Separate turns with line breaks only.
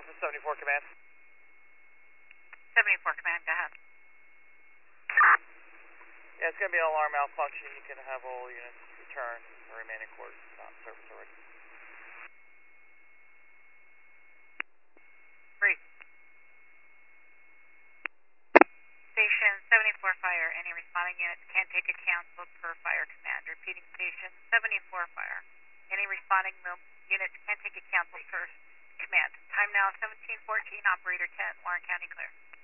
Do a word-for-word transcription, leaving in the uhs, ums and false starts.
This is seventy-four Command.
seventy-four Command, go ahead.
Yeah, it's going to be an alarm malfunction. You can have all units return the remaining cores not in service already.
Great. Station seventy-four Fire. Any responding units can't take a cancel per fire command. Repeating Station seventy-four Fire. Any responding units can't take a cancel per command. Time now seventeen fourteen, Operator ten, Warren County clear.